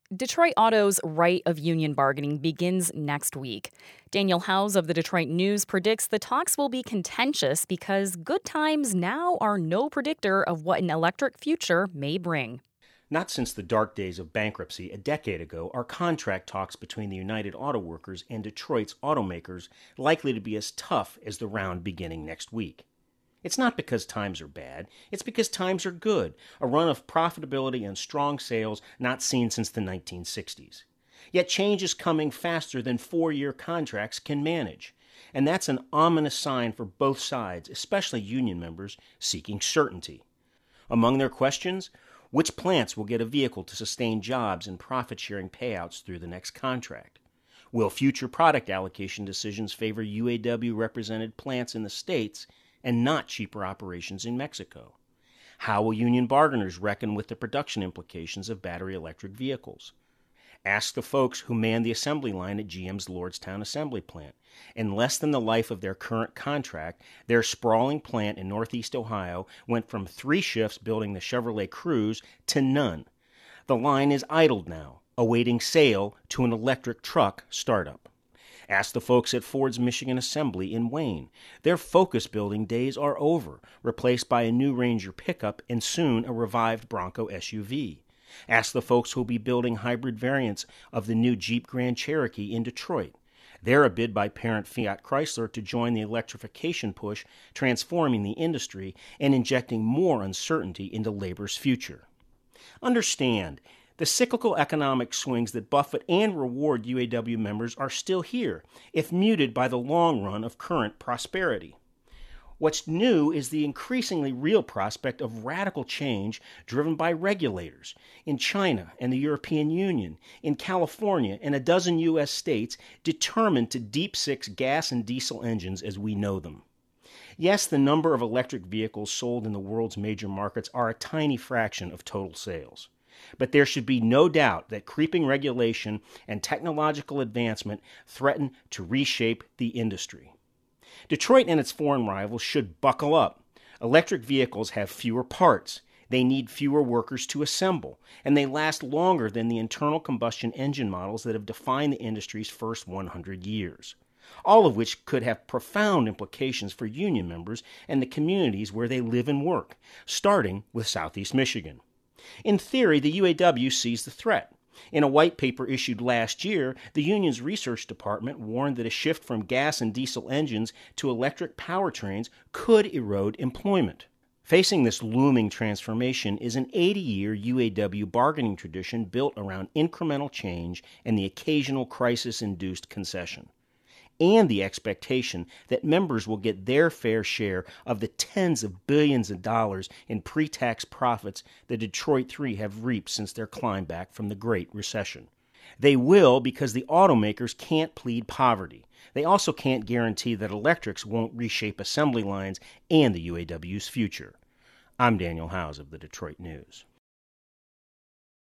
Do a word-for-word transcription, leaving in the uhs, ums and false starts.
Detroit Auto's right of union bargaining begins next week. Daniel Howes of the Detroit News predicts the talks will be contentious because good times now are no predictor of what an electric future may bring. Not since the dark days of bankruptcy a decade ago are contract talks between the United Auto Workers and Detroit's automakers likely to be as tough as the round beginning next week. It's not because times are bad, it's because times are good, a run of profitability and strong sales not seen since the nineteen sixties. Yet change is coming faster than four-year contracts can manage, and that's an ominous sign for both sides, especially union members seeking certainty. Among their questions, which plants will get a vehicle to sustain jobs and profit-sharing payouts through the next contract? Will future product allocation decisions favor U A W-represented plants in the states and not cheaper operations in Mexico? How will union bargainers reckon with the production implications of battery electric vehicles? Ask the folks who man the assembly line at G M's Lordstown assembly plant. In less than the life of their current contract, their sprawling plant in Northeast Ohio went from three shifts building the Chevrolet Cruze to none. The line is idled now, awaiting sale to an electric truck startup. Ask the folks at Ford's Michigan Assembly in Wayne. Their Focus building days are over, replaced by a new Ranger pickup and soon a revived Bronco S U V. Ask the folks who will be building hybrid variants of the new Jeep Grand Cherokee in Detroit. They're a bid by parent Fiat Chrysler to join the electrification push, transforming the industry and injecting more uncertainty into labor's future. Understand, the cyclical economic swings that buffet and reward U A W members are still here, if muted by the long run of current prosperity. What's new is the increasingly real prospect of radical change driven by regulators in China and the European Union, in California and a dozen U S states determined to deep six gas and diesel engines as we know them. Yes, the number of electric vehicles sold in the world's major markets are a tiny fraction of total sales. But there should be no doubt that creeping regulation and technological advancement threaten to reshape the industry. Detroit and its foreign rivals should buckle up. Electric vehicles have fewer parts, they need fewer workers to assemble, and they last longer than the internal combustion engine models that have defined the industry's first one hundred years. All of which could have profound implications for union members and the communities where they live and work, starting with Southeast Michigan. In theory, the U A W sees the threat. In a white paper issued last year, the union's research department warned that a shift from gas and diesel engines to electric powertrains could erode employment. Facing this looming transformation is an eighty-year U A W bargaining tradition built around incremental change and the occasional crisis-induced concession, and the expectation that members will get their fair share of the tens of billions of dollars in pre-tax profits the Detroit Three have reaped since their climb back from the Great Recession. They will because the automakers can't plead poverty. They also can't guarantee that electrics won't reshape assembly lines and the U A W's future. I'm Daniel Howes of the Detroit News.